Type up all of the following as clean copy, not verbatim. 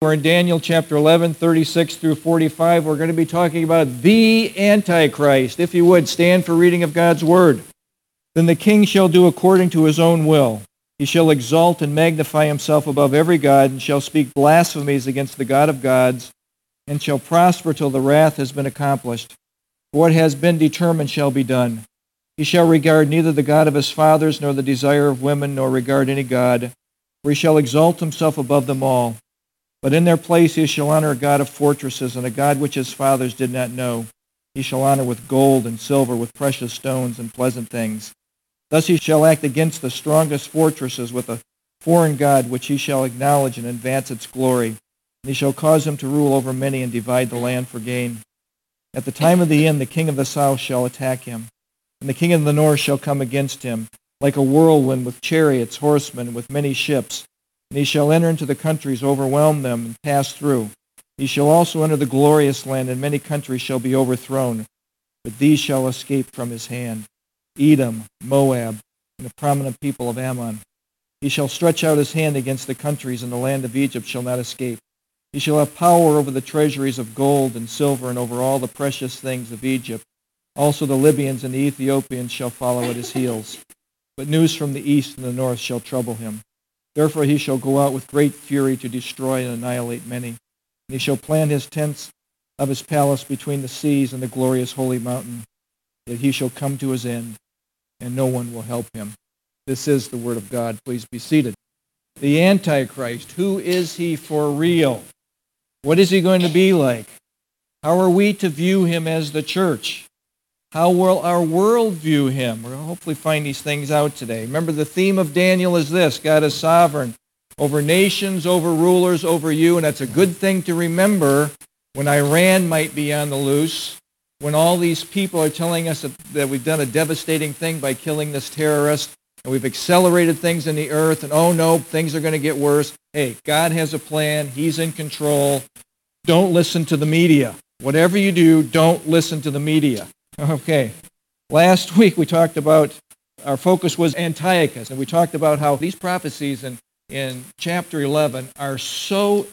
We're in Daniel chapter 11, 36 through 45. We're going to be talking about the Antichrist. If you would, stand for reading of God's Word. Then the king shall do according to his own will. He shall exalt and magnify himself above every god, and shall speak blasphemies against the God of gods, and shall prosper till the wrath has been accomplished. For what has been determined shall be done. He shall regard neither the God of his fathers, nor the desire of women, nor regard any god, for he shall exalt himself above them all. But in their place he shall honor a God of fortresses, and a God which his fathers did not know. He shall honor with gold and silver, with precious stones and pleasant things. Thus he shall act against the strongest fortresses with a foreign god, which he shall acknowledge and advance its glory. And he shall cause him to rule over many and divide the land for gain. At the time of the end, the king of the south shall attack him, and the king of the north shall come against him, like a whirlwind with chariots, horsemen, and with many ships. And he shall enter into the countries, overwhelm them, and pass through. He shall also enter the glorious land, and many countries shall be overthrown. But these shall escape from his hand: Edom, Moab, and the prominent people of Ammon. He shall stretch out his hand against the countries, and the land of Egypt shall not escape. He shall have power over the treasuries of gold and silver, and over all the precious things of Egypt. Also the Libyans and the Ethiopians shall follow at his heels. But news from the east and the north shall trouble him. Therefore he shall go out with great fury to destroy and annihilate many. And he shall plant his tents of his palace between the seas and the glorious holy mountain. Yet he shall come to his end, and no one will help him. This is the word of God. Please be seated. The Antichrist, who is he for real? What is he going to be like? How are we to view him as the church? How will our world view him? We'll hopefully find these things out today. Remember, the theme of Daniel is this: God is sovereign over nations, over rulers, over you. And that's a good thing to remember when Iran might be on the loose, when all these people are telling us that we've done a devastating thing by killing this terrorist, and we've accelerated things in the earth, and oh no, things are going to get worse. Hey, God has a plan. He's in control. Don't listen to the media. Whatever you do, don't listen to the media. Okay, last week we talked about, our focus was Antiochus, and we talked about how these prophecies in chapter 11 are so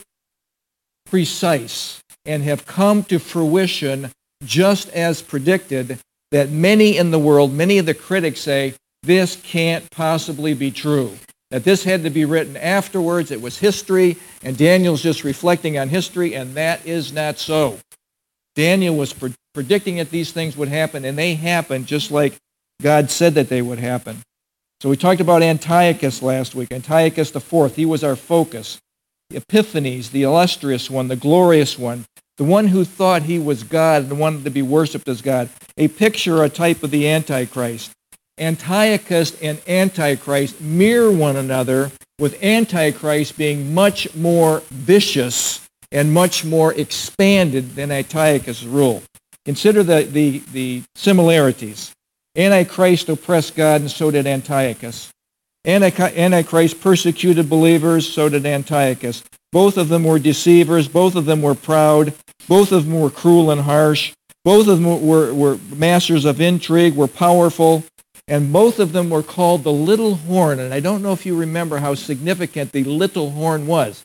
precise and have come to fruition just as predicted, that many in the world, many of the critics say, this can't possibly be true, that this had to be written afterwards, it was history, and Daniel's just reflecting on history, and that is not so. Daniel was predicting that these things would happen, and they happened just like God said that they would happen. So we talked about Antiochus last week, Antiochus IV. He was our focus. Epiphanes, the illustrious one, the glorious one, the one who thought he was God and wanted to be worshipped as God. A picture, a type of the Antichrist. Antiochus and Antichrist mirror one another, with Antichrist being much more vicious and much more expanded than Antiochus' rule. Consider the similarities. Antichrist oppressed God, and so did Antiochus. Antichrist persecuted believers, so did Antiochus. Both of them were deceivers. Both of them were proud. Both of them were cruel and harsh. Both of them were masters of intrigue, were powerful. And both of them were called the little horn. And I don't know if you remember how significant the little horn was.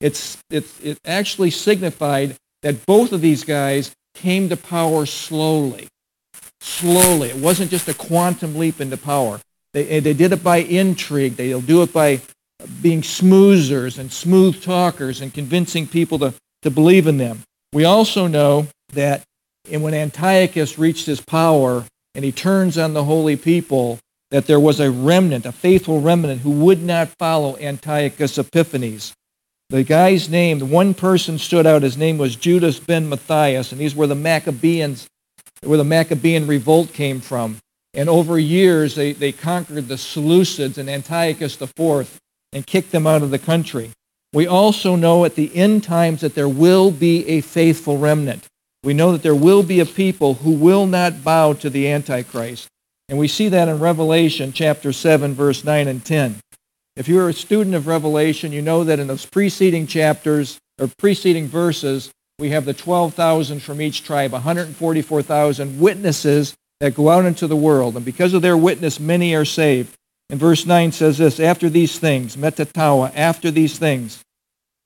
It actually signified that both of these guys came to power slowly. Slowly. It wasn't just a quantum leap into power. They did it by intrigue. They'll do it by being schmoozers and smooth talkers and convincing people to believe in them. We also know that when Antiochus reached his power and he turns on the holy people, that there was a remnant, a faithful remnant, who would not follow Antiochus Epiphanes. The guy's name, the one person stood out, his name was Judas ben Matthias, and these were the Maccabeans, where the Maccabean revolt came from. And over years, they conquered the Seleucids and Antiochus IV and kicked them out of the country. We also know at the end times that there will be a faithful remnant. We know that there will be a people who will not bow to the Antichrist. And we see that in Revelation chapter 7, verse 9 and 10. If you're a student of Revelation, you know that in those preceding chapters, or preceding verses, we have the 12,000 from each tribe, 144,000 witnesses that go out into the world. And because of their witness, many are saved. And verse 9 says this: after these things, metatawa, after these things,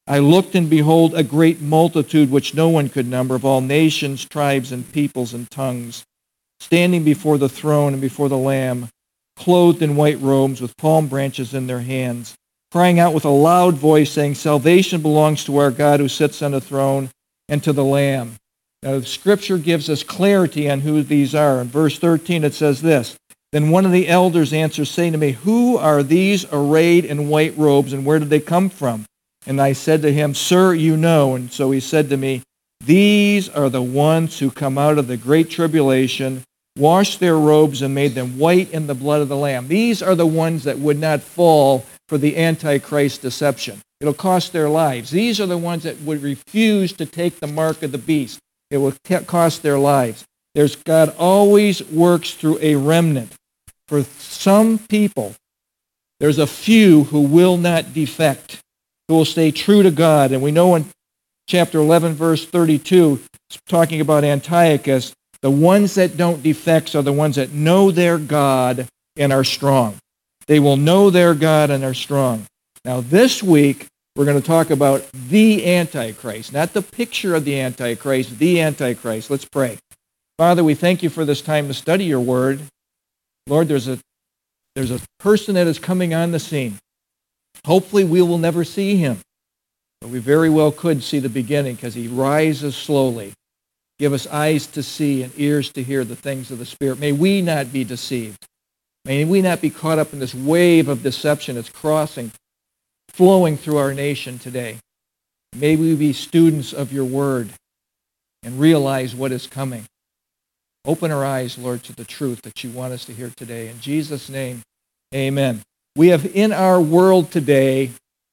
I looked, and behold, a great multitude which no one could number, of all nations, tribes, and peoples and tongues, standing before the throne and before the Lamb, clothed in white robes, with palm branches in their hands, crying out with a loud voice, saying, Salvation belongs to our God who sits on the throne and to the Lamb. Now, the Scripture gives us clarity on who these are. In verse 13, it says this, Then one of the elders answers, saying to me, Who are these arrayed in white robes, and where did they come from? And I said to him, Sir, you know. And so he said to me, These are the ones who come out of the great tribulation, washed their robes, and made them white in the blood of the Lamb. These are the ones that would not fall for the Antichrist deception. It'll cost their lives. These are the ones that would refuse to take the mark of the beast. It will cost their lives. God always works through a remnant. For some people, there's a few who will not defect, who will stay true to God. And we know in chapter 11, verse 32, talking about Antiochus, the ones that don't defect are the ones that know their God and are strong. They will know their God and are strong. Now this week, we're going to talk about the Antichrist, not the picture of the Antichrist, the Antichrist. Let's pray. Father, we thank you for this time to study your word. Lord, there's a person that is coming on the scene. Hopefully we will never see him, but we very well could see the beginning because he rises slowly. Give us eyes to see and ears to hear the things of the Spirit. May we not be deceived. May we not be caught up in this wave of deception that's flowing through our nation today. May we be students of your word and realize what is coming. Open our eyes, Lord, to the truth that you want us to hear today. In Jesus' name, amen. We have in our world today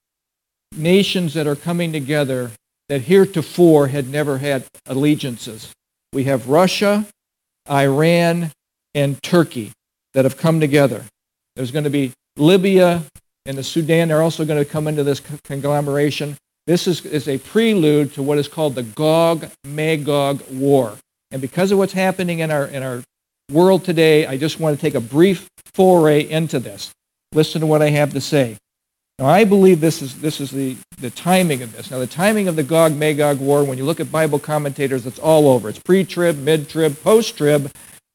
nations that are coming together that heretofore had never had allegiances. We have Russia, Iran, and Turkey that have come together. There's going to be Libya and the Sudan are also going to come into this conglomeration. This is a prelude to what is called the Gog-Magog war. And because of what's happening in our world today, I just want to take a brief foray into this. Listen to what I have to say. Now, I believe this is the timing of this. Now, the timing of the Gog-Magog war, when you look at Bible commentators, it's all over. It's pre-trib, mid-trib, post-trib.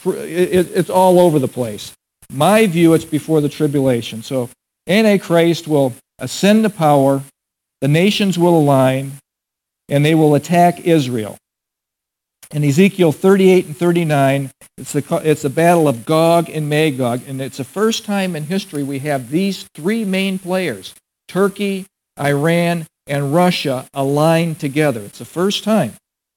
It's all over the place. My view, it's before the tribulation. So Antichrist will ascend to power, the nations will align, and they will attack Israel. In Ezekiel 38 and 39, it's the battle of Gog and Magog, and it's the first time in history we have these three main players, Turkey, Iran, and Russia, aligned together. It's the first time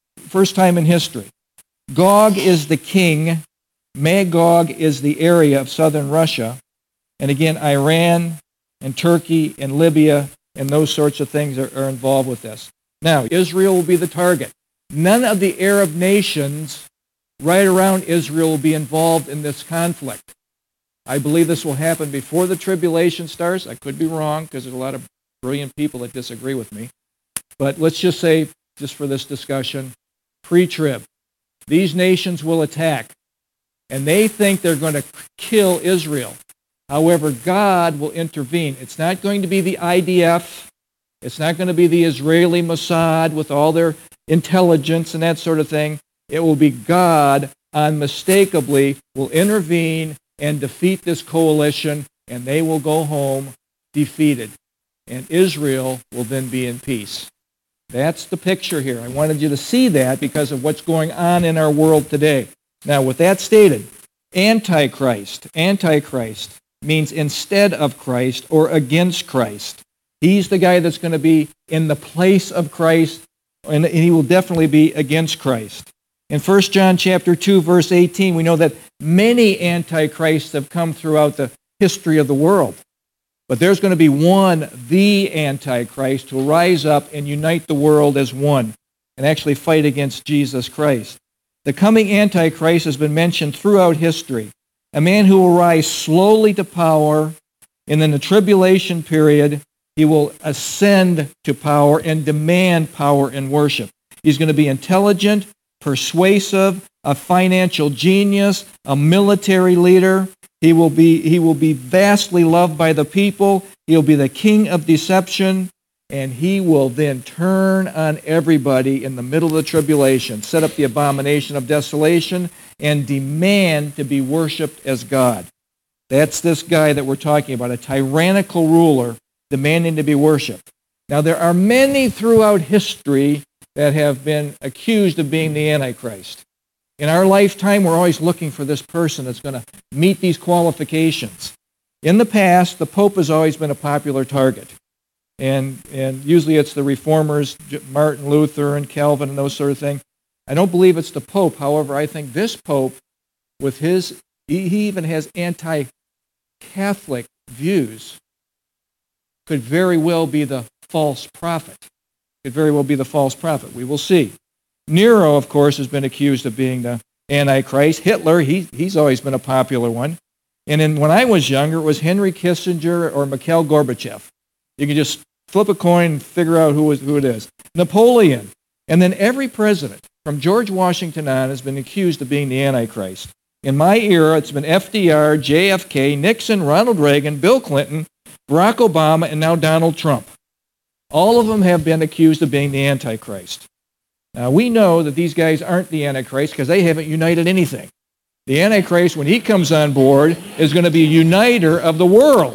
in history. Gog is the king, Magog is the area of southern Russia, and again, Iran and Turkey and Libya and those sorts of things are involved with this. Now, Israel will be the target. None of the Arab nations right around Israel will be involved in this conflict. I believe this will happen before the tribulation starts. I could be wrong because there's a lot of brilliant people that disagree with me. But let's just say, just for this discussion, pre-trib. These nations will attack, and they think they're going to kill Israel. However, God will intervene. It's not going to be the IDF. It's not going to be the Israeli Mossad with all their intelligence and that sort of thing. It will be God unmistakably will intervene and defeat this coalition, and they will go home defeated. And Israel will then be in peace. That's the picture here. I wanted you to see that because of what's going on in our world today. Now, with that stated, Antichrist means instead of Christ or against Christ. He's the guy that's going to be in the place of Christ, and he will definitely be against Christ. In 1 John chapter 2, verse 18, we know that many antichrists have come throughout the history of the world. But there's going to be one, the Antichrist, who will rise up and unite the world as one and actually fight against Jesus Christ. The coming Antichrist has been mentioned throughout history. A man who will rise slowly to power, and in the tribulation period, he will ascend to power and demand power and worship. He's going to be intelligent, persuasive, a financial genius, a military leader. He will be vastly loved by the people. He'll be the king of deception, and he will then turn on everybody in the middle of the tribulation, set up the abomination of desolation, and demand to be worshipped as God. That's this guy that we're talking about, a tyrannical ruler demanding to be worshipped. Now, there are many throughout history that have been accused of being the Antichrist. In our lifetime, we're always looking for this person that's going to meet these qualifications. In the past, the Pope has always been a popular target. And usually it's the reformers, Martin Luther and Calvin and those sort of things. I don't believe it's the Pope. However, I think this Pope, with he even has anti-Catholic views, could very well be the false prophet. Could very well be the false prophet. We will see. Nero, of course, has been accused of being the Antichrist. Hitler, he's always been a popular one. And then when I was younger, it was Henry Kissinger or Mikhail Gorbachev. You can just flip a coin and figure out who it is. Napoleon. And then every president, from George Washington on, has been accused of being the Antichrist. In my era, it's been FDR, JFK, Nixon, Ronald Reagan, Bill Clinton, Barack Obama, and now Donald Trump. All of them have been accused of being the Antichrist. Now, we know that these guys aren't the Antichrist because they haven't united anything. The Antichrist, when he comes on board, is going to be a uniter of the world.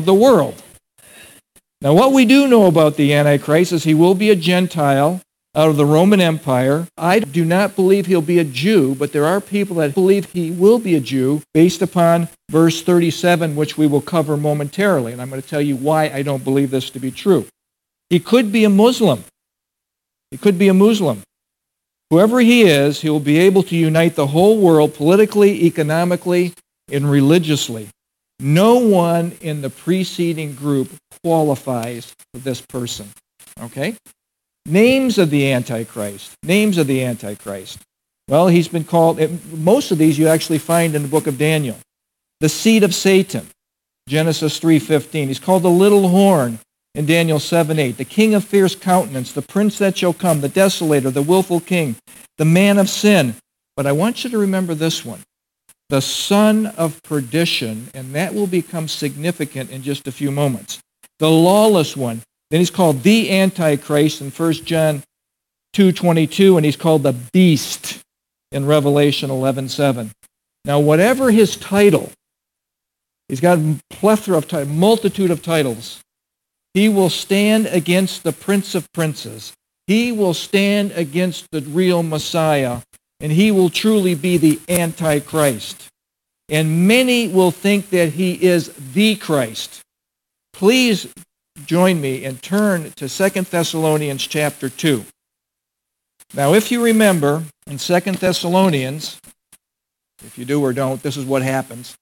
Now, what we do know about the Antichrist is he will be a Gentile out of the Roman Empire. I do not believe he'll be a Jew, but there are people that believe he will be a Jew based upon verse 37, which we will cover momentarily. And I'm going to tell you why I don't believe this to be true. He could be a Muslim. Whoever he is, he will be able to unite the whole world politically, economically, and religiously. No one in the preceding group qualifies for this person. Okay? Names of the Antichrist. Well, he's been called, most of these you actually find in the book of Daniel. The seed of Satan, Genesis 3:15. He's called the little horn in Daniel 7:8. The king of fierce countenance, the prince that shall come, the desolator, the willful king, the man of sin. But I want you to remember this one. The son of perdition, and that will become significant in just a few moments. The lawless one. Then he's called the Antichrist in 1 John 2:22, and he's called the beast in Revelation 11:7. Now, whatever his title, he's got a plethora of titles, multitude of titles. He will stand against the Prince of Princes. He will stand against the real Messiah, and he will truly be the Antichrist. And many will think that he is the Christ. Please join me and turn to 2 Thessalonians chapter 2. Now, if you remember, in 2 Thessalonians, if you do or don't, this is what happens.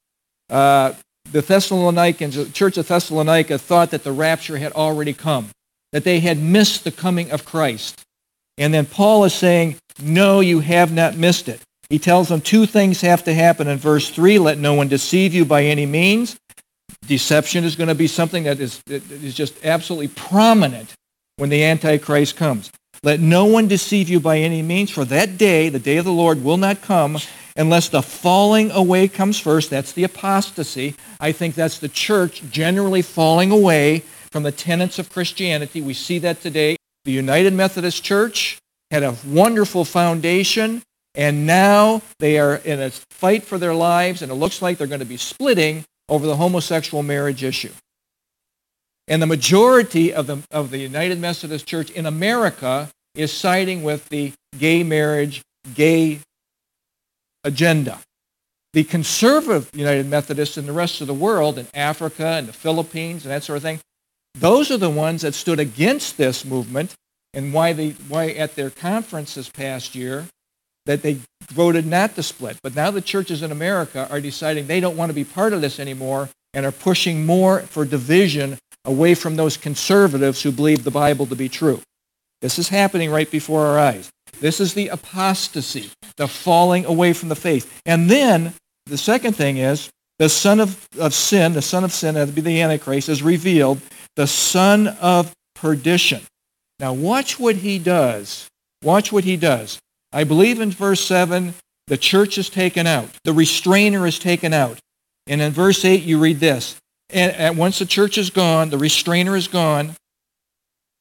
The Thessalonians, the church of Thessalonica, thought that the rapture had already come, that they had missed the coming of Christ. And then Paul is saying, no, you have not missed it. He tells them two things have to happen in verse 3. Let no one deceive you by any means. Deception is going to be something that is just absolutely prominent when the Antichrist comes. Let no one deceive you by any means, for that day, the day of the Lord, will not come unless the falling away comes first. That's the apostasy. I think that's the church generally falling away from the tenets of Christianity. We see that today. The United Methodist Church had a wonderful foundation, and now they are in a fight for their lives, and it looks like they're going to be splitting over the homosexual marriage issue. And the majority of the United Methodist Church in America is siding with the gay marriage, gay agenda. The conservative United Methodists in the rest of the world, in Africa and the Philippines and that sort of thing, those are the ones that stood against this movement, and why at their conference this past year that they voted not to split. But now the churches in America are deciding they don't want to be part of this anymore and are pushing more for division away from those conservatives who believe the Bible to be true. This is happening right before our eyes. This is the apostasy, the falling away from the faith. And then the second thing is the son of sin, that would be the Antichrist, is revealed, the son of perdition. Now watch what he does. I believe in verse 7, the church is taken out. The restrainer is taken out. And in verse 8, you read this. And once the church is gone, the restrainer is gone,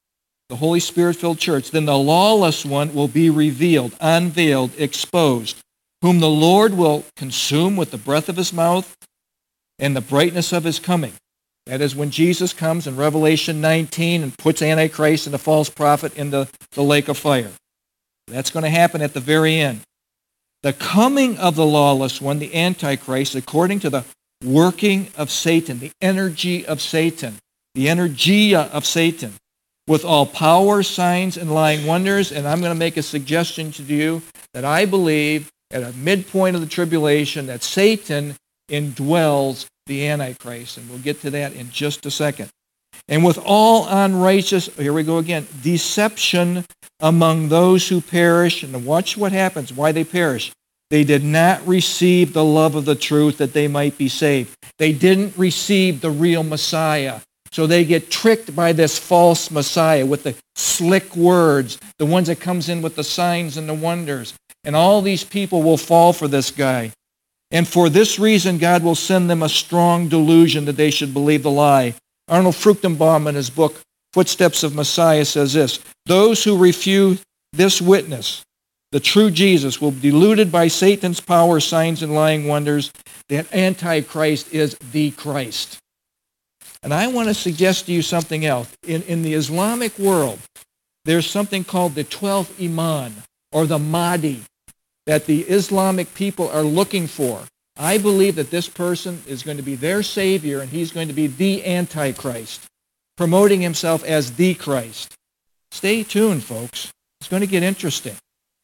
the Holy Spirit-filled church, then the lawless one will be revealed, unveiled, exposed, whom the Lord will consume with the breath of his mouth and the brightness of his coming. That is when Jesus comes in Revelation 19 and puts Antichrist and the false prophet into the lake of fire. That's going to happen at the very end. The coming of the lawless one, the Antichrist, according to the working of Satan, the energy of Satan, the energia of Satan, with all power, signs, and lying wonders. And I'm going to make a suggestion to you that I believe at a midpoint of the tribulation that Satan indwells the Antichrist. And we'll get to that in just a second. And with all unrighteous, here we go again, deception among those who perish. And watch what happens, why they perish. They did not receive the love of the truth that they might be saved. They didn't receive the real Messiah. So they get tricked by this false Messiah with the slick words, the ones that comes in with the signs and the wonders. And all these people will fall for this guy. And for this reason, God will send them a strong delusion that they should believe the lie. Arnold Fruchtenbaum in his book, Footsteps of Messiah, says this: those who refuse this witness, the true Jesus, will be deluded by Satan's power, signs, and lying wonders. That Antichrist is the Christ. And I want to suggest to you something else. In the Islamic world, there's something called the 12th Imam, or the Mahdi, that the Islamic people are looking for. I believe that this person is going to be their Savior, and he's going to be the Antichrist, promoting himself as the Christ. Stay tuned, folks. It's going to get interesting.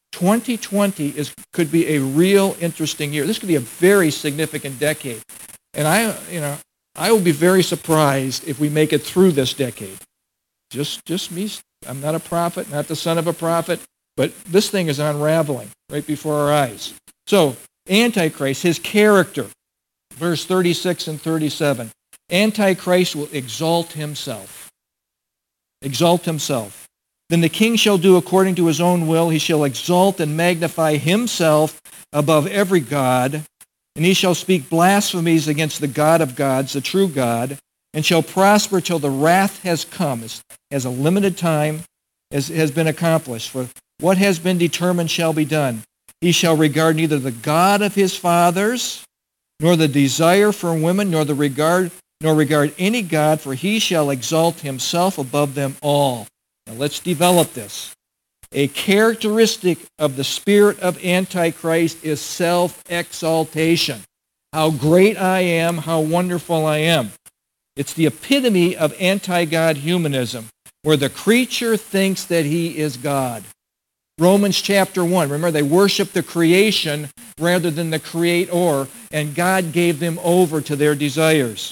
2020 could be a real interesting year. This could be a very significant decade. And I will be very surprised if we make it through this decade. Just me. I'm not a prophet, not the son of a prophet, but this thing is unraveling right before our eyes. So, Antichrist, his character, verse 36 and 37. Antichrist will exalt himself. Exalt himself. Then the king shall do according to his own will. He shall exalt and magnify himself above every god, and he shall speak blasphemies against the God of gods, the true God, and shall prosper till the wrath has come, as a limited time has been accomplished. For what has been determined shall be done. He shall regard neither the God of his fathers, nor the desire for women, nor regard any God, for he shall exalt himself above them all. Now let's develop this. A characteristic of the spirit of Antichrist is self-exaltation. How great I am, how wonderful I am. It's the epitome of anti-God humanism, where the creature thinks that he is God. Romans chapter 1, remember they worship the creation rather than the creator, and God gave them over to their desires.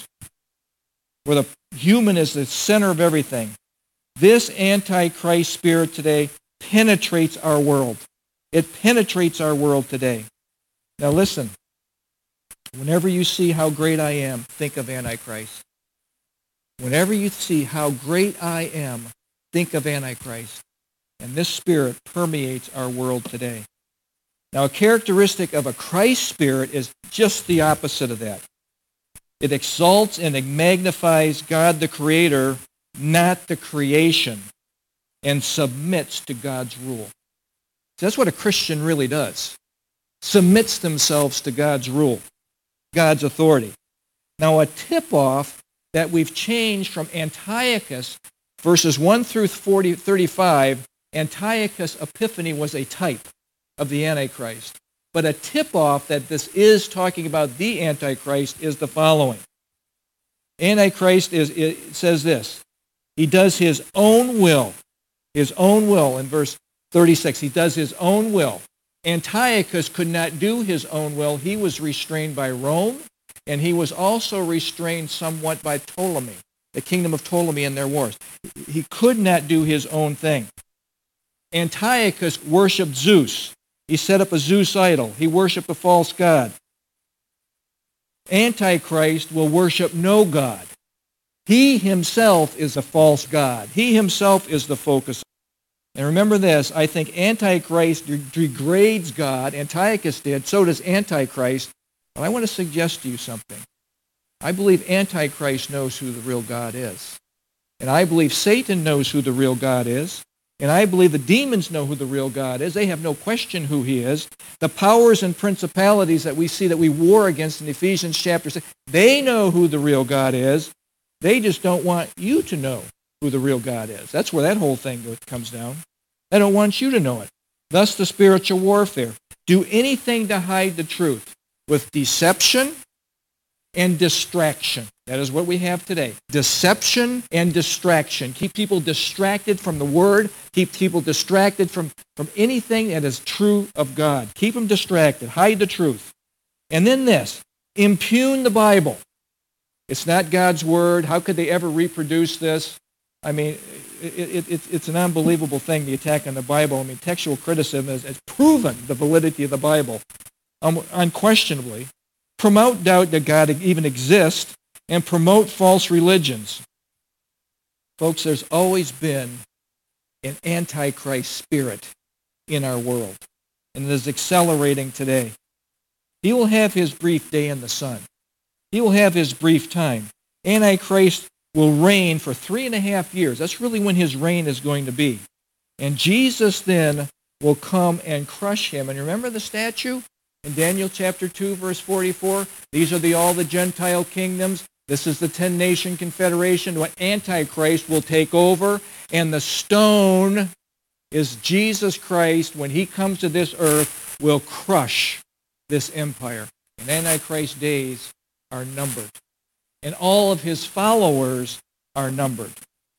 Where the human is the center of everything. This Antichrist spirit today penetrates our world. It penetrates our world today. Now listen, whenever you see how great I am, think of Antichrist. Whenever you see how great I am, think of Antichrist. And this spirit permeates our world today. Now, a characteristic of a Christ spirit is just the opposite of that. It exalts and it magnifies God the Creator, not the creation, and submits to God's rule. So that's what a Christian really does. Submits themselves to God's rule, God's authority. Now, a tip-off that we've changed from Antiochus, verses 1 through 35, Antiochus Epiphanes was a type of the Antichrist. But a tip-off that this is talking about the Antichrist is the following. Antichrist it says this: he does his own will. His own will in verse 36. He does his own will. Antiochus could not do his own will. He was restrained by Rome, and he was also restrained somewhat by Ptolemy, the kingdom of Ptolemy in their wars. He could not do his own thing. Antiochus worshipped Zeus. He set up a Zeus idol. He worshipped a false god. Antichrist will worship no god. He himself is a false god. He himself is the focus. And remember this, I think Antichrist degrades God. Antiochus did, so does Antichrist. But I want to suggest to you something. I believe Antichrist knows who the real God is. And I believe Satan knows who the real God is. And I believe the demons know who the real God is. They have no question who he is. The powers and principalities that we see that we war against in Ephesians chapter 6, they know who the real God is. They just don't want you to know who the real God is. That's where that whole thing comes down. They don't want you to know it. Thus the spiritual warfare. Do anything to hide the truth with deception and distraction. That is what we have today. Deception and distraction. Keep people distracted from the Word. Keep people distracted from anything that is true of God. Keep them distracted. Hide the truth. And then this, impugn the Bible. It's not God's Word. How could they ever reproduce this? I mean, it's an unbelievable thing, the attack on the Bible. I mean, textual criticism has proven the validity of the Bible, unquestionably. Promote doubt that God even exists, and promote false religions. Folks, there's always been an antichrist spirit in our world, and it is accelerating today. He will have his brief day in the sun. He will have his brief time. Antichrist will reign for 3.5 years. That's really when his reign is going to be. And Jesus then will come and crush him. And remember the statue in Daniel chapter 2, verse 44? These are all the Gentile kingdoms. This is the 10-nation confederation. What Antichrist will take over. And the stone is Jesus Christ. When he comes to this earth, will crush this empire. And Antichrist's days are numbered. And all of his followers are numbered.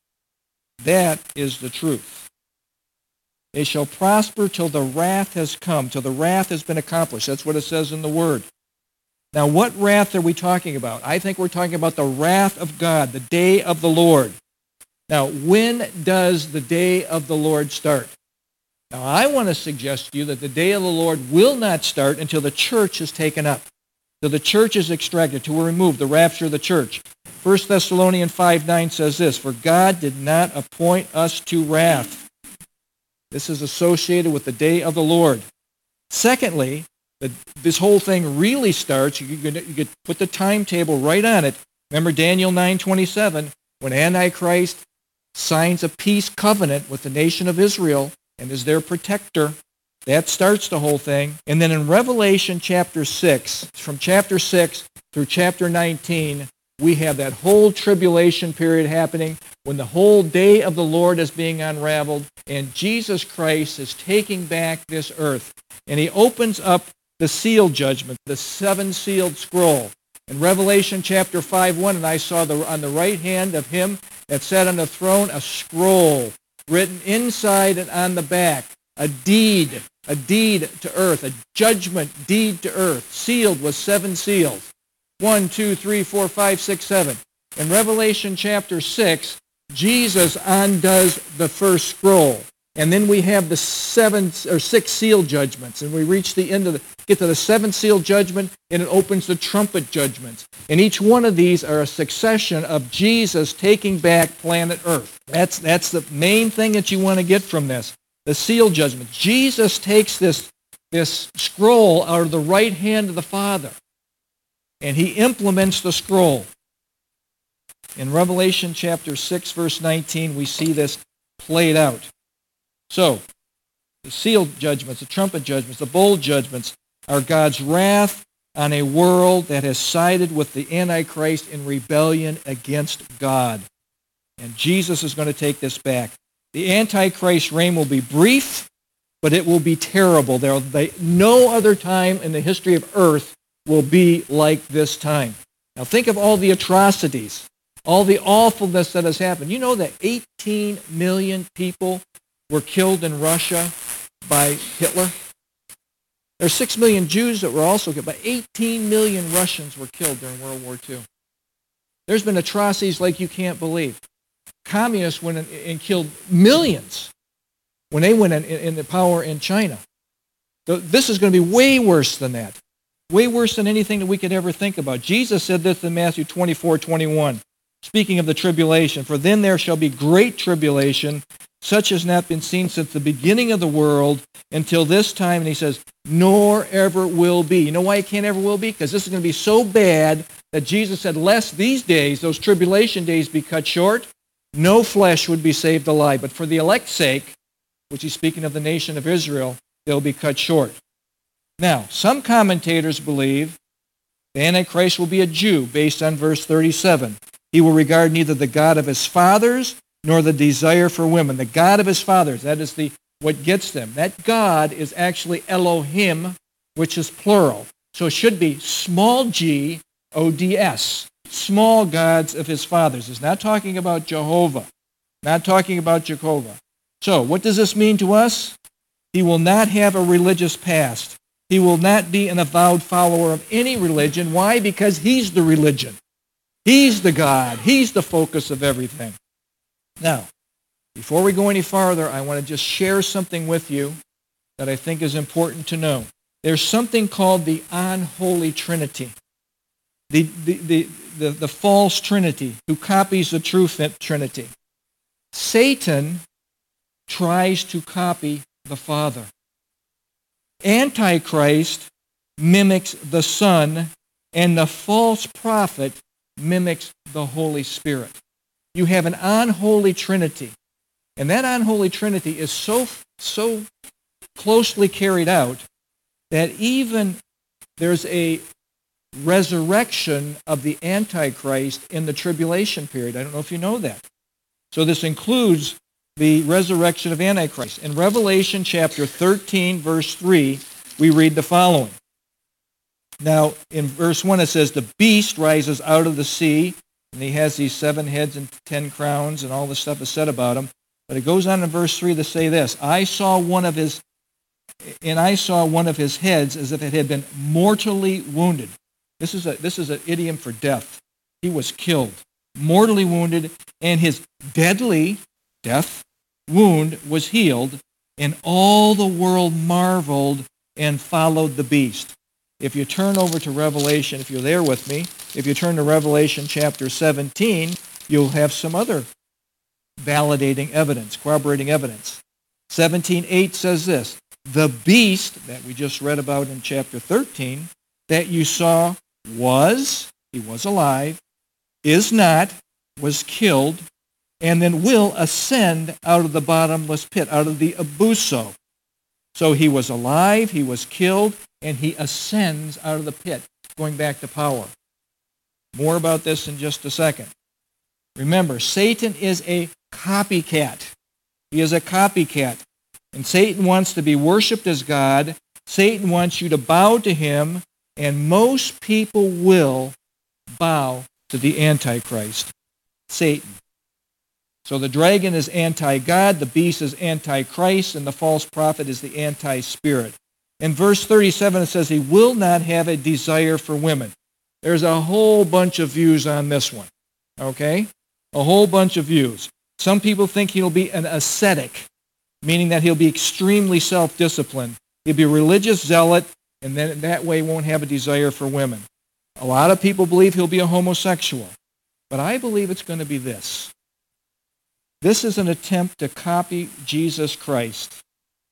That is the truth. They shall prosper till the wrath has come, till the wrath has been accomplished. That's what it says in the Word. Now, what wrath are we talking about? I think we're talking about the wrath of God, the day of the Lord. Now, when does the day of the Lord start? Now, I want to suggest to you that the day of the Lord will not start until the church is taken up. So the church is extracted, to remove the rapture of the church. 1 Thessalonians 5:9 says this, "For God did not appoint us to wrath." This is associated with the day of the Lord. Secondly, this whole thing really starts, you could put the timetable right on it. Remember Daniel 9:27, when Antichrist signs a peace covenant with the nation of Israel and is their protector. That starts the whole thing. And then in Revelation chapter 6, from chapter 6 through chapter 19, we have that whole tribulation period happening when the whole day of the Lord is being unraveled and Jesus Christ is taking back this earth. And he opens up the seal judgment, the seven-sealed scroll. In Revelation chapter 5:1, and I saw on the right hand of him that sat on the throne a scroll written inside and on the back, a deed to earth, a judgment deed to earth, sealed with 7 seals. 1, 2, 3, 4, 5, 6, 7. In Revelation chapter 6, Jesus undoes the first scroll. And then we have the 6 seal judgments. And we reach the end get to the 7th seal judgment, and it opens the trumpet judgments. And each one of these are a succession of Jesus taking back planet Earth. That's the main thing that you want to get from this. The seal judgment. Jesus takes this scroll out of the right hand of the Father, and he implements the scroll. In Revelation chapter 6, verse 19, we see this played out. So, the seal judgments, the trumpet judgments, the bowl judgments are God's wrath on a world that has sided with the Antichrist in rebellion against God. And Jesus is going to take this back. The Antichrist reign will be brief, but it will be terrible. No other time in the history of earth will be like this time. Now think of all the atrocities, all the awfulness that has happened. You know that 18 million people were killed in Russia by Hitler? There are 6 million Jews that were also killed, but 18 million Russians were killed during World War II. There's been atrocities like you can't believe. Communists went and killed millions when they went in the power in China. So this is going to be way worse than that. Way worse than anything that we could ever think about. Jesus said this in Matthew 24:21, speaking of the tribulation. "For then there shall be great tribulation, such has not been seen since the beginning of the world until this time." And he says, "nor ever will be." You know why it can't ever will be? Because this is going to be so bad that Jesus said, lest these days, those tribulation days, be cut short. no flesh would be saved alive. But for the elect's sake, which he's speaking of the nation of Israel, they'll be cut short. Now, some commentators believe the Antichrist will be a Jew based on verse 37. He will regard neither the God of his fathers nor the desire for women. The God of his fathers, that is what gets them. That God is actually Elohim, which is plural. So it should be small g, O-D-S, small gods of his fathers. It's not talking about Jehovah, not talking about Jehovah. So what does this mean to us? He will not have a religious past. He will not be an avowed follower of any religion. Why? Because he's the religion. He's the God. He's the focus of everything. Now, before we go any farther, I want to just share something with you that I think is important to know. There's something called the unholy trinity, the false trinity who copies the true trinity. Satan tries to copy the Father. Antichrist mimics the Son, and the false prophet mimics the Holy Spirit. You have an unholy trinity. And that unholy trinity is so closely carried out that even there's a resurrection of the Antichrist in the tribulation period. I don't know if you know that. So this includes the resurrection of Antichrist. In Revelation chapter 13, verse 3, we read the following. Now, in verse 1 it says, the beast rises out of the sea, and he has these 7 heads and 10 crowns, and all this stuff is said about him. But it goes on in verse 3 to say this, I saw one of his heads as if it had been mortally wounded. This is an idiom for death. He was killed, mortally wounded, and his deadly death wound was healed, and all the world marveled and followed the beast. If you turn over to Revelation, if you're there with me, if you turn to Revelation chapter 17, you'll have some other validating evidence, corroborating evidence. 17:8 says this, the beast that we just read about in chapter 13 that you saw he was alive, is not, was killed, and then will ascend out of the bottomless pit, out of the abuso. So he was alive, he was killed, and he ascends out of the pit, going back to power. More about this in just a second. Remember, Satan is a copycat. He is a copycat. And Satan wants to be worshipped as God. Satan wants you to bow to him, and most people will bow to the Antichrist, Satan. So the dragon is anti-God, the beast is anti-Christ, and the false prophet is the anti-spirit. In verse 37 it says he will not have a desire for women. There's a whole bunch of views on this one, okay? A whole bunch of views. Some people think he'll be an ascetic, meaning that he'll be extremely self-disciplined. He'll be a religious zealot, and then that way won't have a desire for women. A lot of people believe he'll be a homosexual. But I believe it's going to be this. This is an attempt to copy Jesus Christ.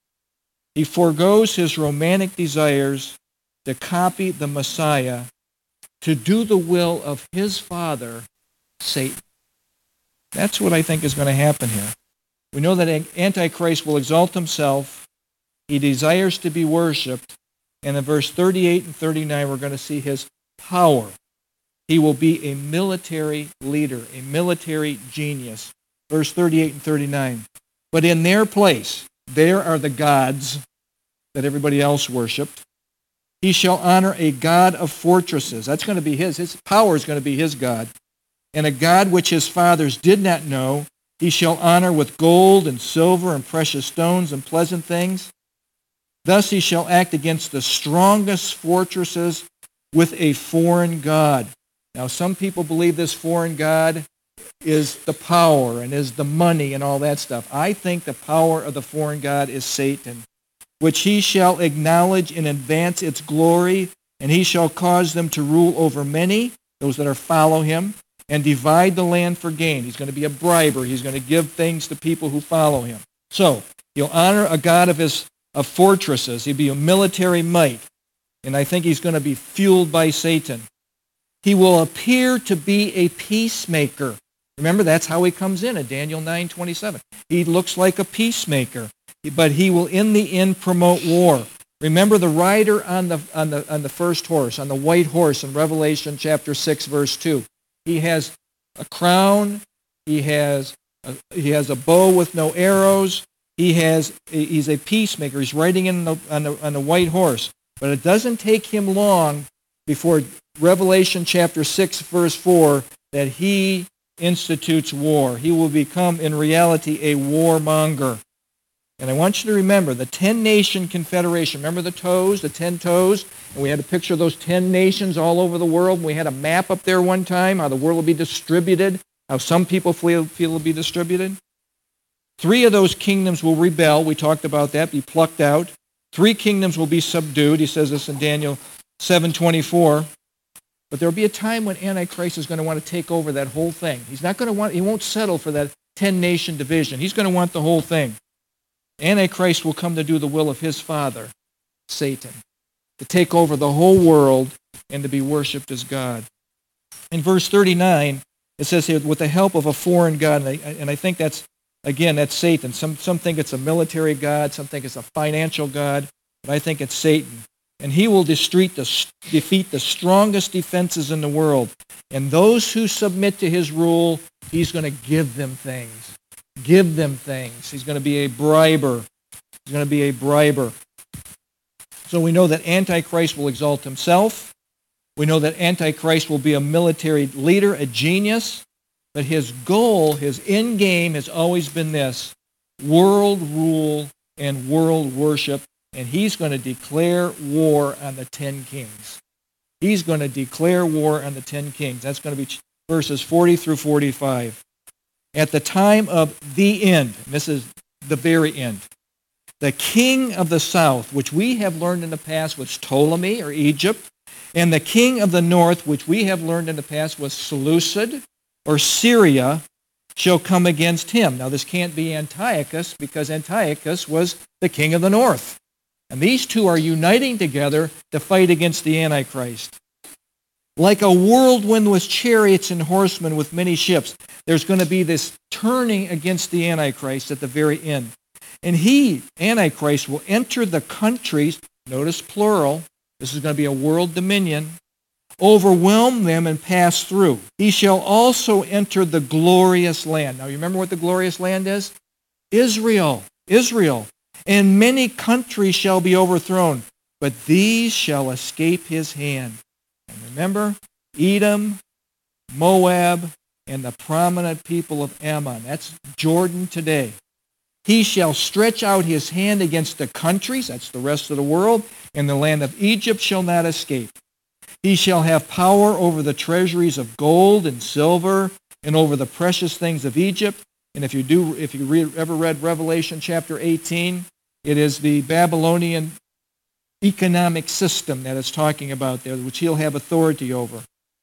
He forgoes his romantic desires to copy the Messiah, to do the will of his father, Satan. That's what I think is going to happen here. We know that Antichrist will exalt himself. He desires to be worshipped. And in verse 38 and 39, we're going to see his power. He will be a military leader, a military genius. Verse 38 and 39. But in their place, there are the gods that everybody else worshipped. He shall honor a God of fortresses. That's going to be his. His power is going to be his God. And a God which his fathers did not know, he shall honor with gold and silver and precious stones and pleasant things. Thus he shall act against the strongest fortresses with a foreign god. Now some people believe this foreign god is the power and is the money and all that stuff. I think the power of the foreign god is Satan, which he shall acknowledge and advance its glory, and he shall cause them to rule over many, those that follow him, and divide the land for gain. He's going to be a briber. He's going to give things to people who follow him. So he'll honor a god of fortresses. He'll be a military might, and I think he's going to be fueled by Satan. He will appear to be a peacemaker. Remember, that's how he comes in Daniel 9:27. He looks like a peacemaker, but he will in the end promote war. Remember the rider on the first horse, on the white horse in Revelation chapter 6, verse 2. He has a crown, he has a bow with no arrows, he's a peacemaker. He's riding on the white horse. But it doesn't take him long before Revelation chapter 6, verse 4, that he institutes war. He will become, in reality, a warmonger. And I want you to remember the 10-nation confederation. Remember the toes, the 10 toes? And we had a picture of those 10 nations all over the world. We had a map up there one time, how the world will be distributed, how some people feel it will be distributed. 3 of those kingdoms will rebel. We talked about that, be plucked out. 3 kingdoms will be subdued. He says this in Daniel 7:24. But there will be a time when Antichrist is going to want to take over that whole thing. He won't settle for that 10-nation division. He's going to want the whole thing. Antichrist will come to do the will of his father, Satan, to take over the whole world and to be worshipped as God. In verse 39, it says here, with the help of a foreign god, and I think that's Satan. Some think it's a military god, some think it's a financial god, but I think it's Satan. And he will defeat the strongest defenses in the world. And those who submit to his rule, he's going to give them things. Give them things. He's going to be a briber. So we know that Antichrist will exalt himself. We know that Antichrist will be a military leader, a genius. But his goal, his end game has always been this: world rule and world worship. And he's going to declare war on the 10 kings. He's going to declare war on the 10 kings. That's going to be verses 40 through 45. At the time of the end, and this is the very end, the king of the south, which we have learned in the past was Ptolemy or Egypt, and the king of the north, which we have learned in the past was Seleucid or Syria, shall come against him. Now this can't be Antiochus, because Antiochus was the king of the north. And these two are uniting together to fight against the Antichrist. Like a whirlwind with chariots and horsemen with many ships, there's going to be this turning against the Antichrist at the very end. And he, Antichrist, will enter the countries, notice plural, this is going to be a world dominion, overwhelm them and pass through. He shall also enter the glorious land. Now you remember what the glorious land is? Israel. And many countries shall be overthrown, but these shall escape his hand. And remember, Edom, Moab, and the prominent people of Ammon. That's Jordan today. He shall stretch out his hand against the countries, that's the rest of the world, and the land of Egypt shall not escape. He shall have power over the treasuries of gold and silver, and over the precious things of Egypt. And if you ever read Revelation chapter 18, it is the Babylonian economic system that it's talking about there, which he'll have authority over.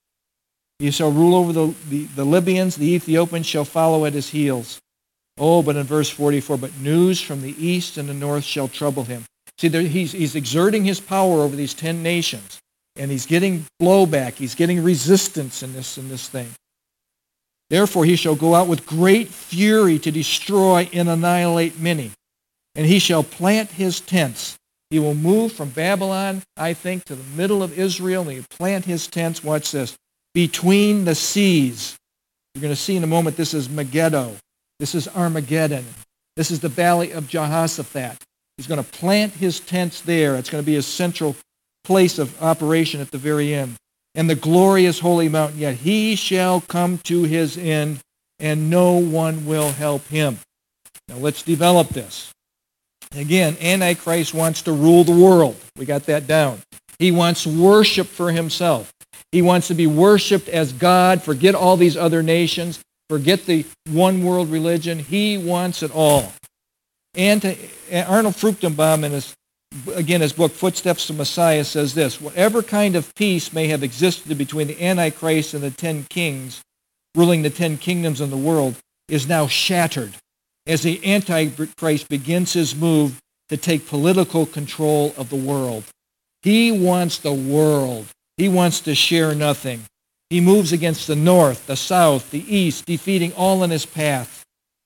He shall rule over the Libyans, the Ethiopians shall follow at his heels. Oh, but in verse 44, but news from the east and the north shall trouble him. See, he's exerting his power over these 10 nations, and he's getting blowback. He's getting resistance in this thing. Therefore he shall go out with great fury to destroy and annihilate many. And he shall plant his tents. He will move from Babylon, I think, to the middle of Israel, and he'll plant his tents, watch this, between the seas. You're going to see in a moment this is Megiddo. This is Armageddon. This is the valley of Jehoshaphat. He's going to plant his tents there. It's going to be his central place of operation at the very end. And the glorious holy mountain, yet he shall come to his end, and no one will help him. Now let's develop this. Again, Antichrist wants to rule the world. We got that down. He wants worship for himself. He wants to be worshipped as God. Forget all these other nations. Forget the one world religion. He wants it all. And Arnold Fruchtenbaum, in his book, Footsteps to Messiah, says this: whatever kind of peace may have existed between the Antichrist and the 10 kings, ruling the 10 kingdoms in the world, is now shattered as the Antichrist begins his move to take political control of the world. He wants the world. He wants to share nothing. He moves against the north, the south, the east, defeating all in his path.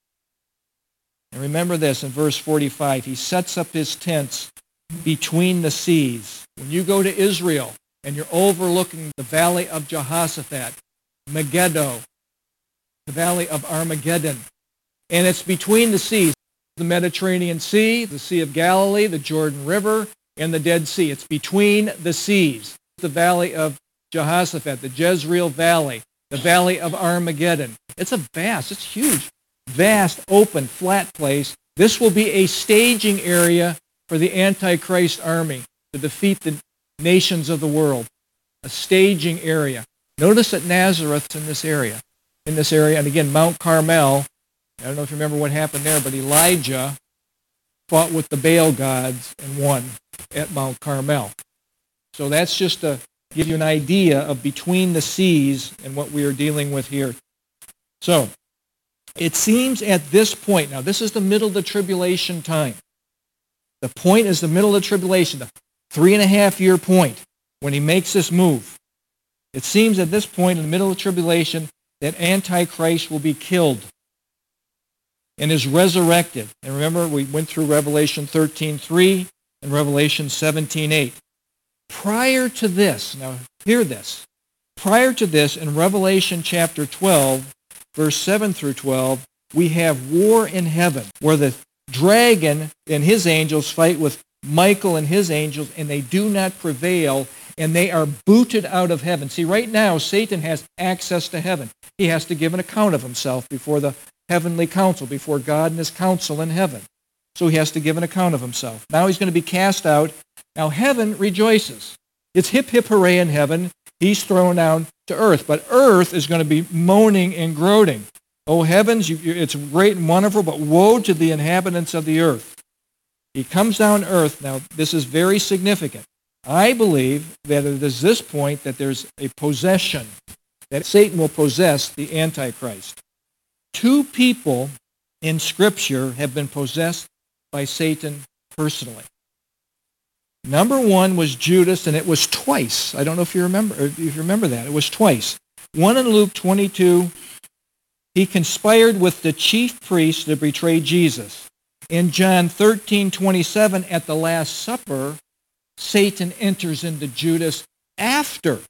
And remember this in verse 45, he sets up his tents between the seas. When you go to Israel and you're overlooking the valley of Jehoshaphat, Megiddo, the valley of Armageddon, and it's between the seas, the Mediterranean Sea, the Sea of Galilee, the Jordan River, and the Dead Sea. It's between the seas. The valley of Jehoshaphat, the Jezreel Valley, the valley of Armageddon. It's it's huge, vast, open, flat place. This will be a staging area for the Antichrist army to defeat the nations of the world. A staging area. Notice that Nazareth's in this area. And again, Mount Carmel, I don't know if you remember what happened there, but Elijah fought with the Baal gods and won at Mount Carmel. So that's just to give you an idea of between the seas and what we are dealing with here. So, it seems at this point, now this is the middle of the tribulation time. The point is the middle of the tribulation, the 3.5-year point when he makes this move. It seems at this point in the middle of the tribulation that Antichrist will be killed and is resurrected. And remember, we went through Revelation 13:3 and Revelation 17:8. Prior to this, now hear this, prior to this, in Revelation chapter 12, verse 7 through 12, we have war in heaven, where the dragon and his angels fight with Michael and his angels, and they do not prevail, and they are booted out of heaven. See, right now, Satan has access to heaven. He has to give an account of himself before the heavenly council, before God and his council in heaven. So he has to give an account of himself. Now he's going to be cast out. Now heaven rejoices. It's hip, hip, hooray in heaven. He's thrown down to earth. But earth is going to be moaning and groaning. Oh heavens, it's great and wonderful, but woe to the inhabitants of the earth. He comes down to earth. Now this is very significant. I believe that it is this point that there's a possession, that Satan will possess the Antichrist. 2 people in Scripture have been possessed by Satan personally. Number 1 was Judas, and it was twice. I don't know if you remember that. It was twice. One in Luke 22, he conspired with the chief priests to betray Jesus. In John 13:27, at the Last Supper, Satan enters into Judas after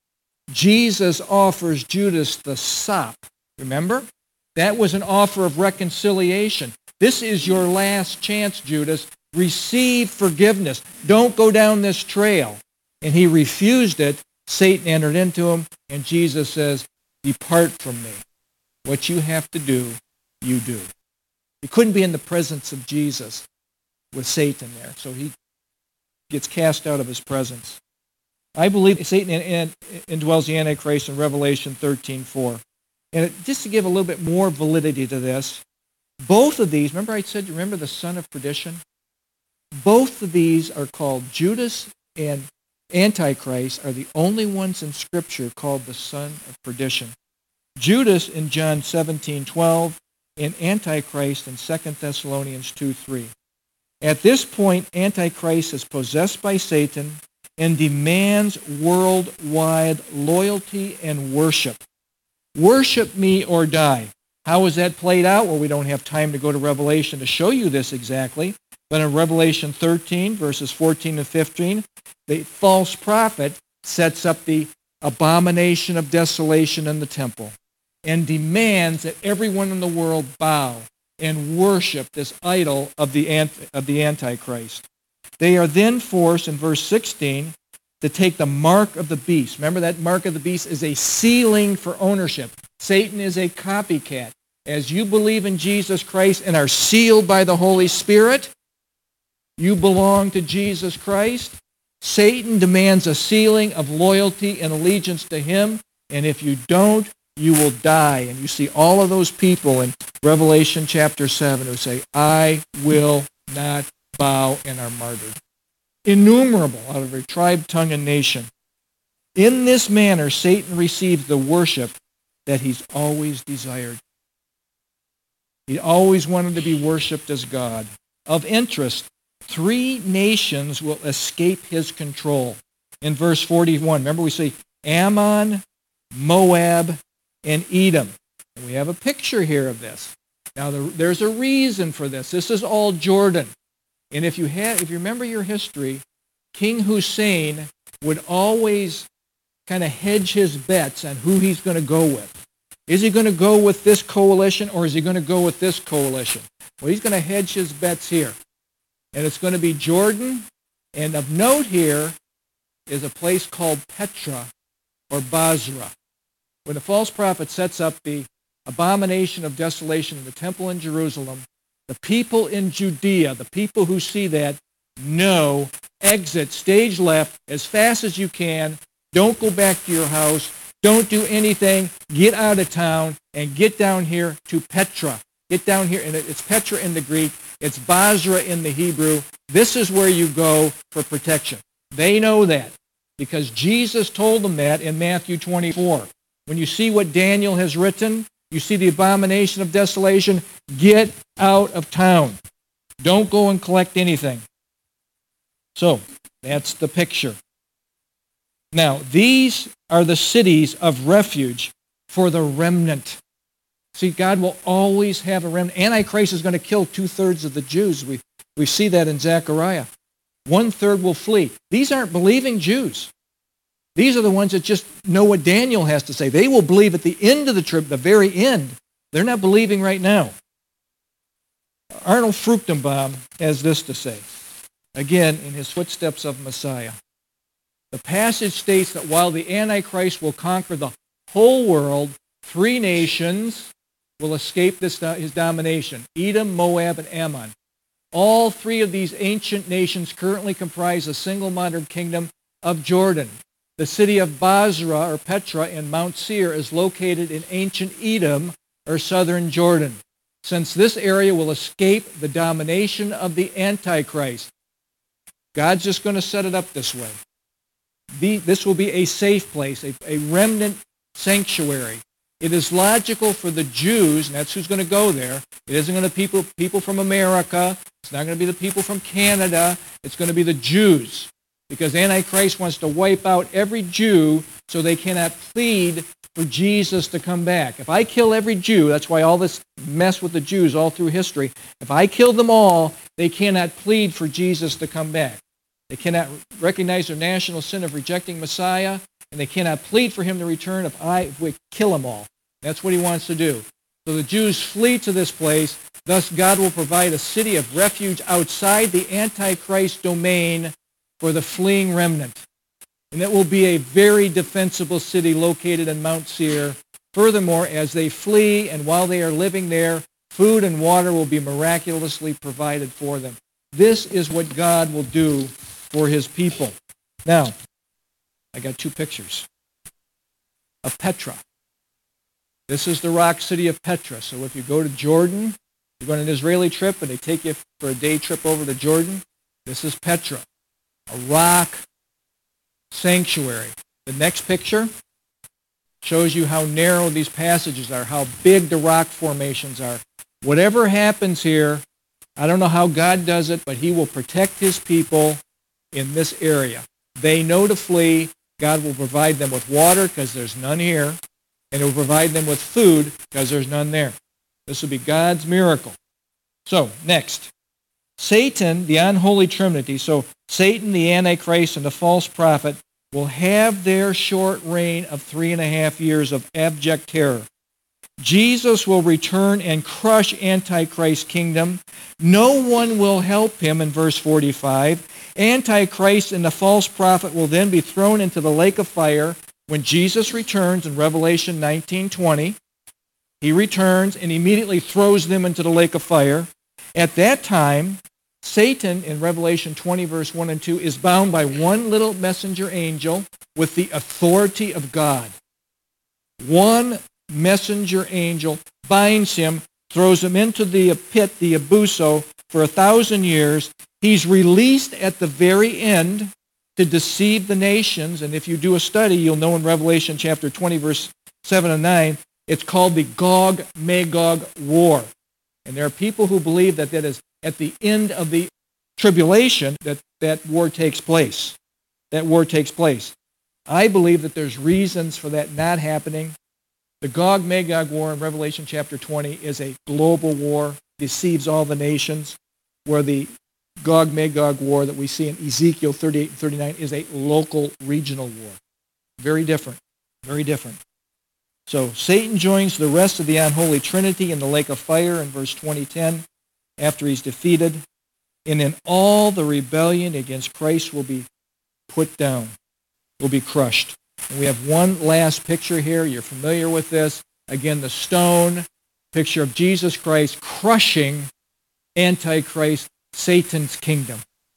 Jesus offers Judas the sop. Remember? That was an offer of reconciliation. This is your last chance, Judas. Receive forgiveness. Don't go down this trail. And he refused it. Satan entered into him, and Jesus says, depart from me. What you have to do, you do. He couldn't be in the presence of Jesus with Satan there, so he gets cast out of his presence. I believe Satan indwells the Antichrist in Revelation 13:4. And just to give a little bit more validity to this, both of these, remember the son of perdition? Both of these are called, Judas and Antichrist are the only ones in Scripture called the son of perdition. Judas in John 17:12 and Antichrist in 2 Thessalonians 2:3. At this point, Antichrist is possessed by Satan and demands worldwide loyalty and worship. Worship me or die. How is that played out? Well, we don't have time to go to Revelation to show you this exactly. But in Revelation 13, verses 14 and 15, the false prophet sets up the abomination of desolation in the temple and demands that everyone in the world bow and worship this idol of the Antichrist. They are then forced, in verse 16, to take the mark of the beast. Remember, that mark of the beast is a sealing for ownership. Satan is a copycat. As you believe in Jesus Christ and are sealed by the Holy Spirit, you belong to Jesus Christ. Satan demands a sealing of loyalty and allegiance to him, and if you don't, you will die. And you see all of those people in Revelation chapter 7 who say, I will not bow, and are martyred. Innumerable out of every tribe, tongue, and nation. In this manner, Satan receives the worship that he's always desired. He always wanted to be worshipped as God. Of interest, 3 nations will escape his control. In verse 41, remember we say Ammon, Moab, and Edom. And we have a picture here of this. Now, there's a reason for this. This is all Jordan. And if you remember your history, King Hussein would always kind of hedge his bets on who he's going to go with. Is he going to go with this coalition or is he going to go with this coalition? Well, he's going to hedge his bets here. And it's going to be Jordan. And of note here is a place called Petra or Basra. When the false prophet sets up the abomination of desolation in the temple in Jerusalem, the people in Judea, the people who see that, no, exit, stage left as fast as you can. Don't go back to your house. Don't do anything. Get out of town and get down here to Petra. Get down here, and it's Petra in the Greek. It's Basra in the Hebrew. This is where you go for protection. They know that because Jesus told them that in Matthew 24. When you see what Daniel has written, you see the abomination of desolation, get out of town. Don't go and collect anything. So, that's the picture. Now, these are the cities of refuge for the remnant. See, God will always have a remnant. Antichrist is going to kill 2/3 of the Jews. We see that in Zechariah. 1/3 will flee. These aren't believing Jews. These are the ones that just know what Daniel has to say. They will believe at the end of the trip, the very end. They're not believing right now. Arnold Fruchtenbaum has this to say, again, in his Footsteps of Messiah. The passage states that while the Antichrist will conquer the whole world, 3 nations will escape his domination: Edom, Moab, and Ammon. All 3 of these ancient nations currently comprise a single modern kingdom of Jordan. The city of Basra, or Petra, in Mount Seir is located in ancient Edom, or southern Jordan. Since this area will escape the domination of the Antichrist, God's just going to set it up this way. This will be a safe place, a remnant sanctuary. It is logical for the Jews, and that's who's going to go there. It isn't going to be people from America. It's not going to be the people from Canada. It's going to be the Jews. Because Antichrist wants to wipe out every Jew so they cannot plead for Jesus to come back. If I kill every Jew, that's why all this mess with the Jews all through history, if I kill them all, they cannot plead for Jesus to come back. They cannot recognize their national sin of rejecting Messiah, and they cannot plead for him to return if we kill them all. That's what he wants to do. So the Jews flee to this place. Thus, God will provide a city of refuge outside the Antichrist domain for the fleeing remnant. And it will be a very defensible city located in Mount Seir. Furthermore, as they flee and while they are living there, food and water will be miraculously provided for them. This is what God will do for his people. Now, I got 2 pictures of Petra. This is the rock city of Petra. So if you go to Jordan, you're going on an Israeli trip and they take you for a day trip over to Jordan, this is Petra, a rock sanctuary. The next picture shows you how narrow these passages are, how big the rock formations are. Whatever happens here, I don't know how God does it, but he will protect his people in this area. They know to flee. God will provide them with water because there's none here, and he will provide them with food because there's none there. This will be God's miracle. So, next. Satan, the unholy trinity, so Satan, the Antichrist, and the false prophet will have their short reign of 3.5 years of abject terror. Jesus will return and crush Antichrist's kingdom. No one will help him in verse 45. Antichrist and the false prophet will then be thrown into the lake of fire when Jesus returns in Revelation 19:20. He returns and immediately throws them into the lake of fire. At that time, Satan, in Revelation 20, verse 1 and 2, is bound by one little messenger angel with the authority of God. One messenger angel binds him, throws him into the pit, the abuso, for 1,000 years. He's released at the very end to deceive the nations. And if you do a study, you'll know in Revelation chapter 20, verse 7 and 9, it's called the Gog-Magog War. And there are people who believe that that is at the end of the tribulation that war takes place. That war takes place. I believe that there's reasons for that not happening. The Gog-Magog war in Revelation chapter 20 is a global war, deceives all the nations, where the Gog-Magog war that we see in Ezekiel 38 and 39 is a local, regional war. Very different, very different. So Satan joins the rest of the unholy trinity in the lake of fire in verse 20:10 after he's defeated. And then all the rebellion against Christ will be put down, will be crushed. And we have one last picture here. You're familiar with this. Again, the stone, picture of Jesus Christ crushing Antichrist, Satan's kingdom.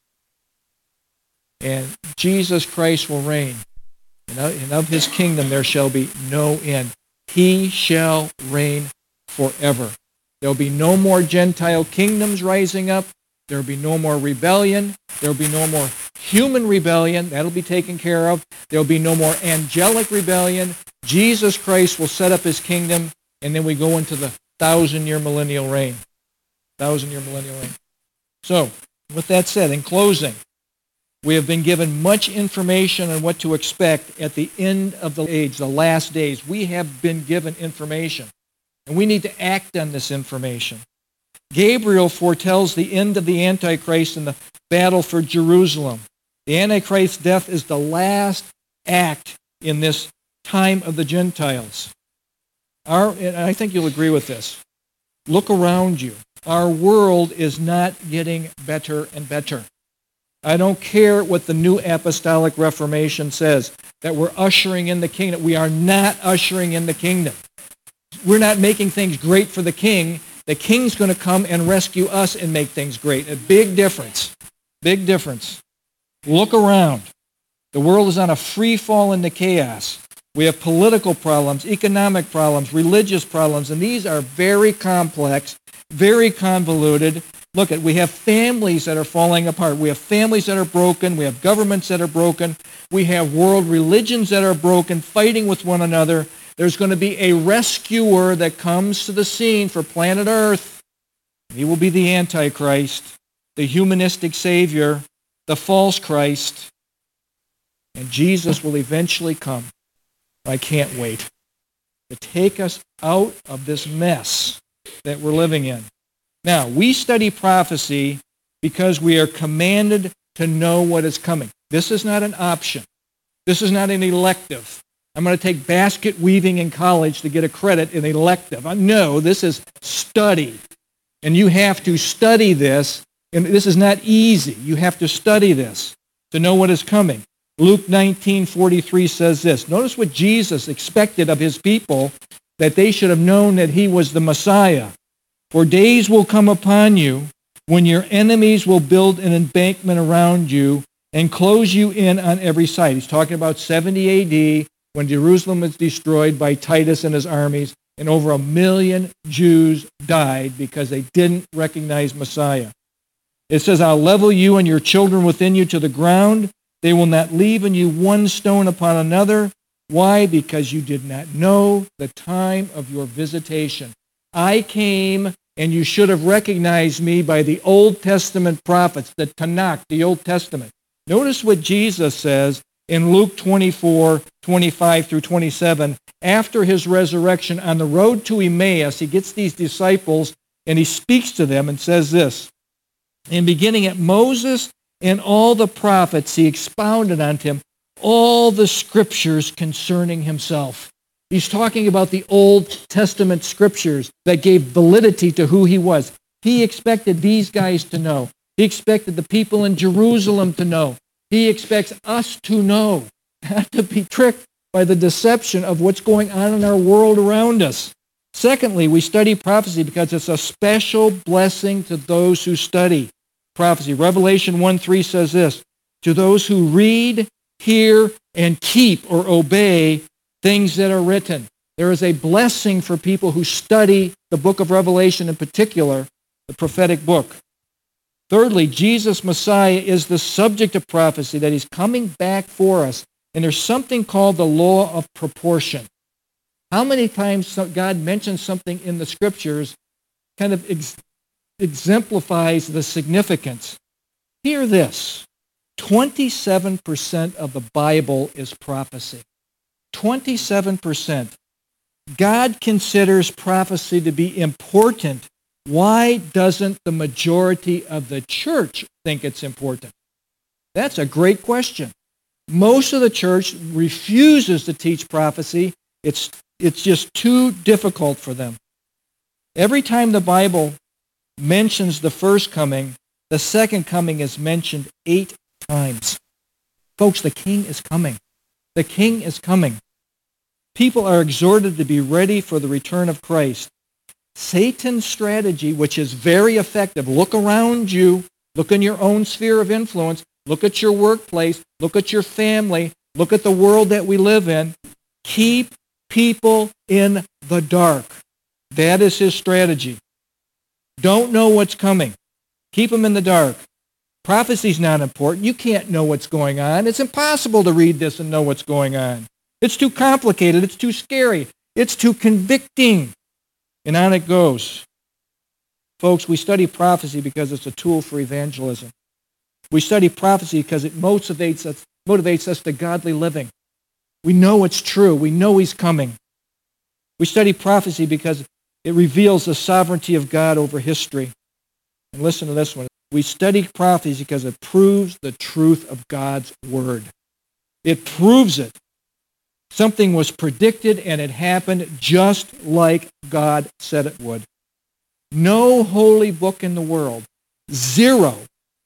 And Jesus Christ will reign. And of his kingdom there shall be no end. He shall reign forever. There will be no more Gentile kingdoms rising up. There will be no more rebellion. There will be no more human rebellion. That will be taken care of. There will be no more angelic rebellion. Jesus Christ will set up his kingdom, and then we go into the 1,000-year millennial reign. 1,000-year millennial reign. So, with that said, in closing, we have been given much information on what to expect at the end of the age, the last days. We have been given information, and we need to act on this information. Gabriel foretells the end of the Antichrist in the battle for Jerusalem. The Antichrist's death is the last act in this time of the Gentiles. And I think you'll agree with this. Look around you. Our world is not getting better and better. I don't care what the New Apostolic Reformation says, that we're ushering in the kingdom. We are not ushering in the kingdom. We're not making things great for the king. The king's going to come and rescue us and make things great. A big difference. Big difference. Look around. The world is on a free fall into chaos. We have political problems, economic problems, religious problems, and these are very complex, very convoluted. Look, we have families that are falling apart. We have families that are broken. We have governments that are broken. We have world religions that are broken, fighting with one another. There's going to be a rescuer that comes to the scene for planet Earth. He will be the Antichrist, the humanistic Savior, the false Christ, and Jesus will eventually come. I can't wait to take us out of this mess that we're living in. Now, we study prophecy because we are commanded to know what is coming. This is not an option. This is not an elective. I'm going to take basket weaving in college to get a credit in elective. No, this is study. And you have to study this. And this is not easy. You have to study this to know what is coming. Luke 19:43 says this. Notice what Jesus expected of his people, that they should have known that he was the Messiah. For days will come upon you when your enemies will build an embankment around you and close you in on every side. He's talking about 70 A.D., when Jerusalem was destroyed by Titus and his armies, and over 1 million Jews died because they didn't recognize Messiah. It says, I'll level you and your children within you to the ground. They will not leave in you one stone upon another. Why? Because you did not know the time of your visitation. I came, and you should have recognized me by the Old Testament prophets, the Tanakh, the Old Testament. Notice what Jesus says in Luke 24:25 through 27, after his resurrection on the road to Emmaus, he gets these disciples and he speaks to them and says this, and beginning at Moses and all the prophets, he expounded unto him all the scriptures concerning himself. He's talking about the Old Testament scriptures that gave validity to who he was. He expected these guys to know. He expected the people in Jerusalem to know. He expects us to know, not to be tricked by the deception of what's going on in our world around us. Secondly, we study prophecy because it's a special blessing to those who study prophecy. Revelation 1:3 says this, to those who read, hear, and keep or obey things that are written. There is a blessing for people who study the book of Revelation, in particular, the prophetic book. Thirdly, Jesus Messiah is the subject of prophecy, that he's coming back for us. And there's something called the law of proportion. How many times God mentions something in the scriptures kind of exemplifies the significance? Hear this. 27% of the Bible is prophecy. 27%. God considers prophecy to be important. Why doesn't the majority of the church think it's important? That's a great question. Most of the church refuses to teach prophecy. It's just too difficult for them. Every time the Bible mentions the first coming, the second coming is mentioned 8 times. Folks, the king is coming. The king is coming. People are exhorted to be ready for the return of Christ. Satan's strategy, which is very effective, look around you, look in your own sphere of influence, look at your workplace, look at your family, look at the world that we live in. Keep people in the dark. That is his strategy. Don't know what's coming. Keep them in the dark. Prophecy's not important. You can't know what's going on. It's impossible to read this and know what's going on. It's too complicated. It's too scary. It's too convicting. And on it goes. Folks, we study prophecy because it's a tool for evangelism. We study prophecy because it motivates us to godly living. We know it's true. We know he's coming. We study prophecy because it reveals the sovereignty of God over history. And listen to this one. We study prophecy because it proves the truth of God's word. It proves it. Something was predicted and it happened just like God said it would. No holy book in the world, zero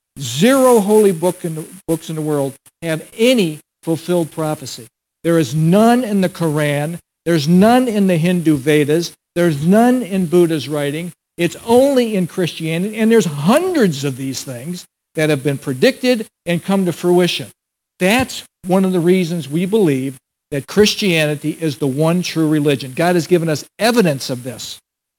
holy books in the world have any fulfilled prophecy. There is none in the Quran. There's none in the Hindu Vedas. There's none in Buddha's writing. It's only in Christianity, and there's hundreds of these things that have been predicted and come to fruition. That's one of the reasons we believe that Christianity is the one true religion. God has given us evidence of this,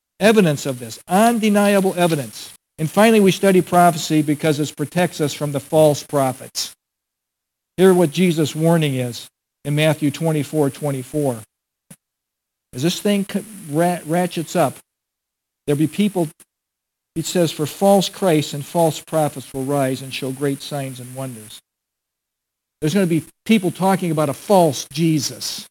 undeniable evidence. And finally, we study prophecy because it protects us from the false prophets. Hear what Jesus' warning is in Matthew 24:24. As this thing ratchets up, there'll be people, it says, for false Christs and false prophets will rise and show great signs and wonders. There's going to be people talking about a false Jesus.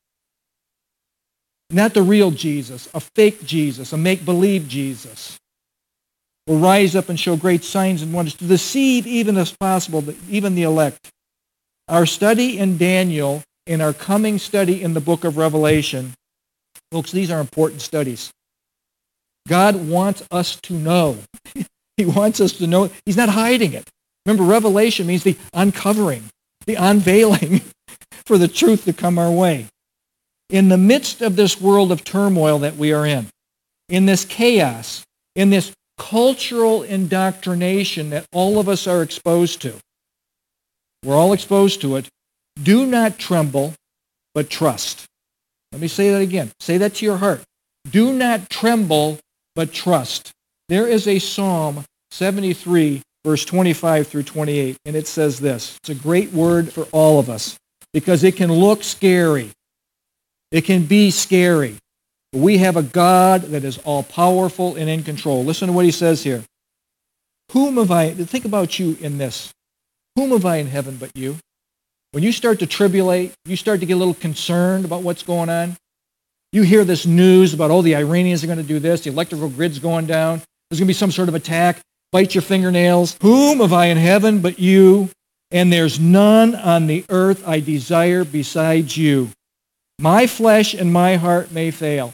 Not the real Jesus, a fake Jesus, a make-believe Jesus. Will rise up and show great signs and wonders to deceive even as possible, even the elect. Our study in Daniel and our coming study in the book of Revelation, folks, these are important studies. God wants us to know. He wants us to know. He's not hiding it. Remember, revelation means the uncovering, the unveiling for the truth to come our way. In the midst of this world of turmoil that we are in this chaos, in this cultural indoctrination that all of us are exposed to, we're all exposed to it, do not tremble, but trust. Let me say that again. Say that to your heart. Do not tremble, but trust. There is a Psalm 73, verse 25 through 28, and it says this. It's a great word for all of us because it can look scary. It can be scary. But we have a God that is all-powerful and in control. Listen to what he says here. Whom have I, think about you in this. Whom have I in heaven but you? When you start to tribulate, you start to get a little concerned about what's going on. You hear this news about, the Iranians are going to do this, the electrical grid's going down, there's going to be some sort of attack, bite your fingernails. Whom have I in heaven but you? And there's none on the earth I desire besides you. My flesh and my heart may fail,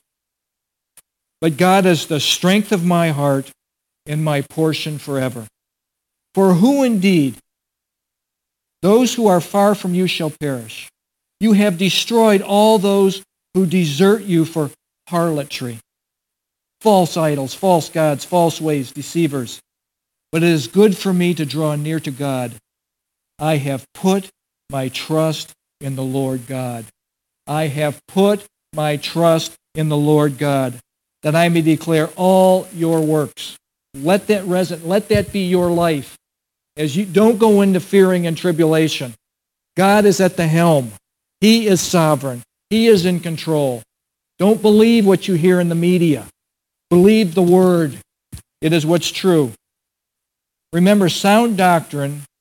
but God is the strength of my heart and my portion forever. For who indeed? Those who are far from you shall perish. You have destroyed all those who desert you for harlotry. False idols, false gods, false ways, deceivers. But it is good for me to draw near to God. I have put my trust in the Lord God. I have put my trust in the Lord God, that I may declare all your works. Let that be your life. As you don't go into fearing and tribulation. God is at the helm. He is sovereign. He is in control. Don't believe what you hear in the media. Believe the word. It is what's true. Remember, sound doctrine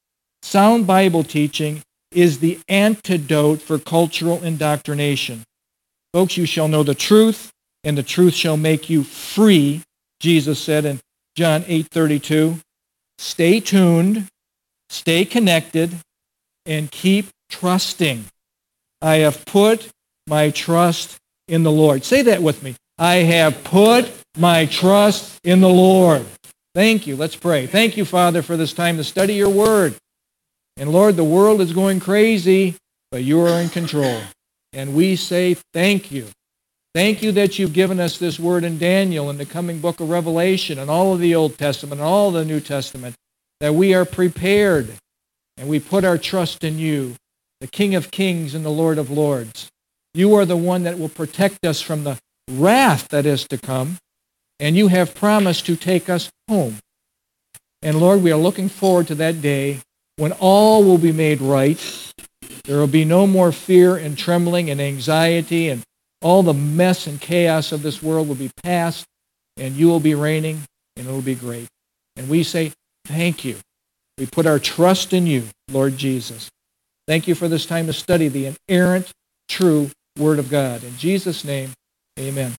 Sound Bible teaching is the antidote for cultural indoctrination. Folks, you shall know the truth, and the truth shall make you free, Jesus said in John 8:32. Stay tuned, stay connected, and keep trusting. I have put my trust in the Lord. Say that with me. I have put my trust in the Lord. Thank you. Let's pray. Thank you, Father, for this time to study your word. And Lord, the world is going crazy, but you are in control. And we say thank you. Thank you that you've given us this word in Daniel and the coming book of Revelation and all of the Old Testament and all of the New Testament, that we are prepared and we put our trust in you, the King of Kings and the Lord of Lords. You are the one that will protect us from the wrath that is to come, and you have promised to take us home. And Lord, we are looking forward to that day when all will be made right. There will be no more fear and trembling and anxiety, and all the mess and chaos of this world will be past, and you will be reigning, and it will be great. And we say, thank you. We put our trust in you, Lord Jesus. Thank you for this time to study the inerrant, true Word of God. In Jesus' name, amen.